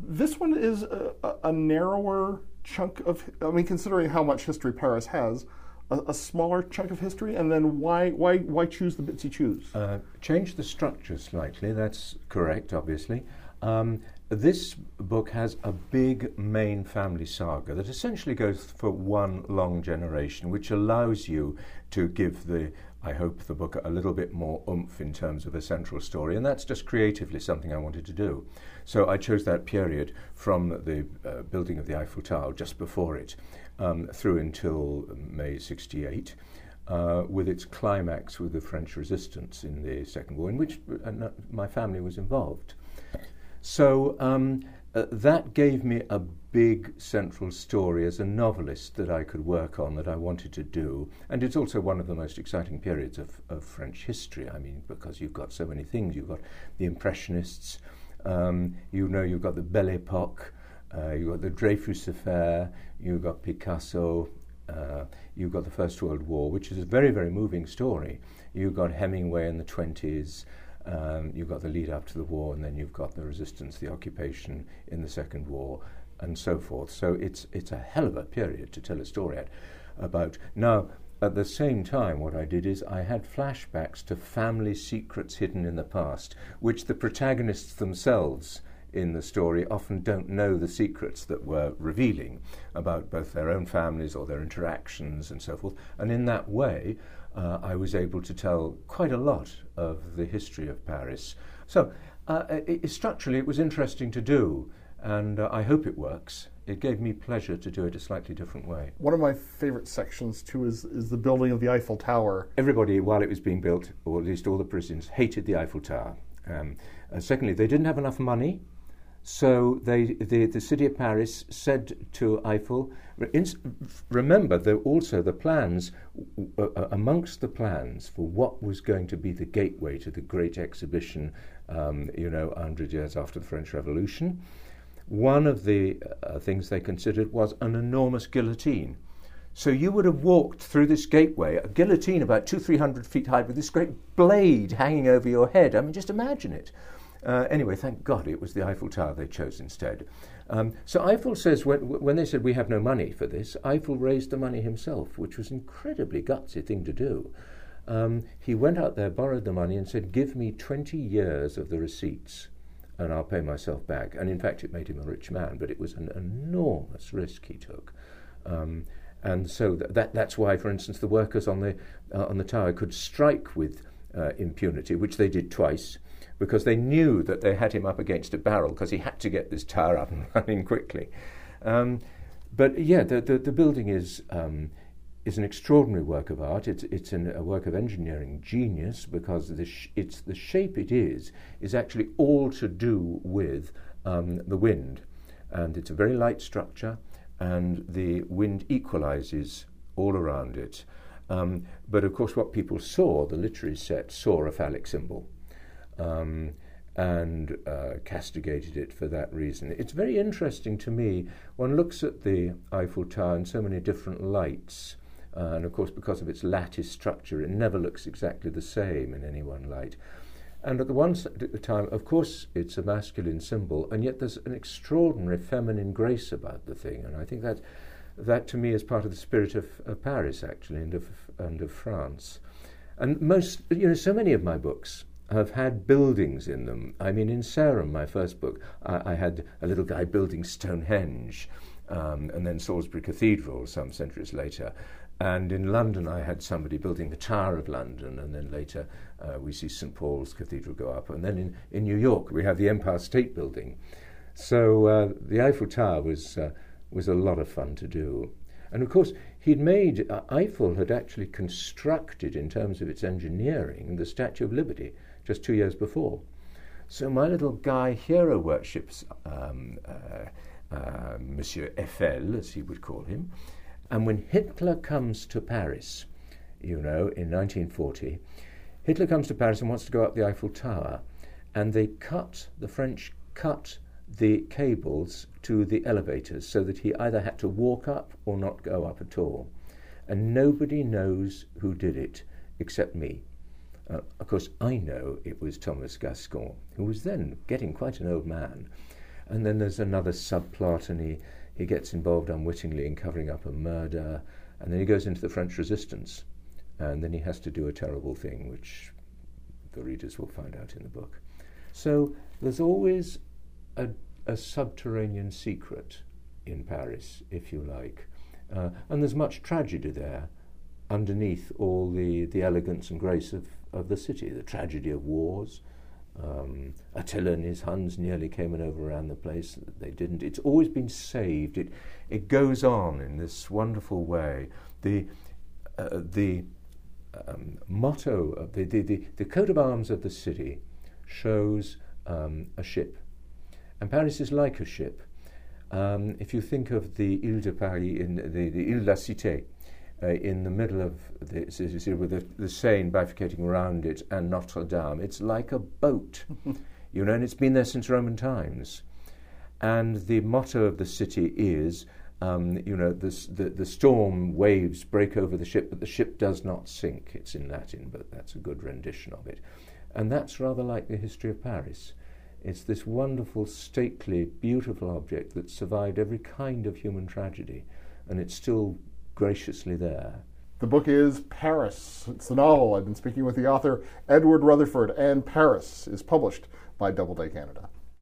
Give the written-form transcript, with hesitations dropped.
This one is a narrower chunk of, I mean, considering how much history Paris has, a smaller chunk of history, and then why choose the bits you choose? Change the structure slightly, that's correct, obviously. This book has a big main family saga that essentially goes for one long generation, which allows you to give I hope, the book a little bit more oomph in terms of a central story, and that's just creatively something I wanted to do. So I chose that period from the building of the Eiffel Tower, just before it, through until May '68, with its climax with the French resistance in the Second War, in which my family was involved. So that gave me a big central story as a novelist that I could work on, that I wanted to do. And it's also one of the most exciting periods of French history. I mean, because you've got so many things. You've got the Impressionists, you've got the Belle Époque, you've got the Dreyfus Affair, you've got Picasso, you've got the First World War, which is a very, very moving story. You've got Hemingway in the 20s, you've got the lead up to the war, and then you've got the resistance, the occupation in the Second War, and so forth. So it's a hell of a period to tell a story about. Now, at the same time, what I did is I had flashbacks to family secrets hidden in the past, which the protagonists themselves in the story often don't know the secrets that we're revealing about both their own families or their interactions and so forth. And in that way, I was able to tell quite a lot of the history of Paris. So structurally, it was interesting to do, and I hope it works. It gave me pleasure to do it a slightly different way. One of my favorite sections, too, is the building of the Eiffel Tower. Everybody, while it was being built, or at least all the Parisians, hated the Eiffel Tower. Secondly, they didn't have enough money, so the city of Paris said to Eiffel, remember, also the plans, amongst the plans for what was going to be the gateway to the great exhibition, 100 years after the French Revolution, one of the things they considered was an enormous guillotine. So you would have walked through this gateway, a guillotine about 200-300 feet high with this great blade hanging over your head. I mean, just imagine it. Anyway, thank God it was the Eiffel Tower they chose instead. So Eiffel says, when they said we have no money for this, Eiffel raised the money himself, which was an incredibly gutsy thing to do. He went out there, borrowed the money, and said, give me 20 years of the receipts, and I'll pay myself back. And in fact, it made him a rich man, but it was an enormous risk he took. And so that's why, for instance, the workers on the tower could strike with impunity, which they did twice, because they knew that they had him up against a barrel, because he had to get this tower up and running quickly. But yeah, the building is an extraordinary work of art. It's a work of engineering genius, because the shape it is actually all to do with the wind. And it's a very light structure, and the wind equalizes all around it. But of course what people saw, the literary set, saw a phallic symbol. And castigated it for that reason. It's very interesting to me. One looks at the Eiffel Tower in so many different lights, and of course because of its lattice structure it never looks exactly the same in any one light. And at the time, of course, it's a masculine symbol, and yet there's an extraordinary feminine grace about the thing, and I think that to me is part of the spirit of Paris, actually, and of France. And so many of my books have had buildings in them. I mean, in Sarum, my first book, I had a little guy building Stonehenge, and then Salisbury Cathedral some centuries later. And in London, I had somebody building the Tower of London, and then later we see St. Paul's Cathedral go up. And then in New York, we have the Empire State Building. So the Eiffel Tower was a lot of fun to do. And of course, Eiffel had actually constructed, in terms of its engineering, the Statue of Liberty just 2 years before. So my little guy hero worships Monsieur Eiffel, as he would call him. And when Hitler comes to Paris, in 1940, Hitler comes to Paris and wants to go up the Eiffel Tower, and the French cut the cables to the elevators so that he either had to walk up or not go up at all. And nobody knows who did it except me. Of course, I know it was Thomas Gascon, who was then getting quite an old man. And then there's another subplot, and he gets involved unwittingly in covering up a murder, and then he goes into the French Resistance, and then he has to do a terrible thing, which the readers will find out in the book. So there's always a subterranean secret in Paris, if you like, and there's much tragedy there underneath all the elegance and grace of the city, the tragedy of wars. Attila and his Huns nearly came and overran the place. They didn't. It's always been saved. It goes on in this wonderful way. The motto of the coat of arms of the city shows a ship, and Paris is like a ship. If you think of the Ile de Paris, in the Ile de la Cité, in the middle of the city, with the Seine bifurcating around it, and Notre Dame, it's like a boat, and it's been there since Roman times. And the motto of the city is, the storm waves break over the ship, but the ship does not sink. It's in Latin, but that's a good rendition of it. And that's rather like the history of Paris. It's this wonderful, stately, beautiful object that survived every kind of human tragedy, and it's still graciously there. The book is Paris. It's a novel. I've been speaking with the author, Edward Rutherford, and Paris is published by Doubleday Canada.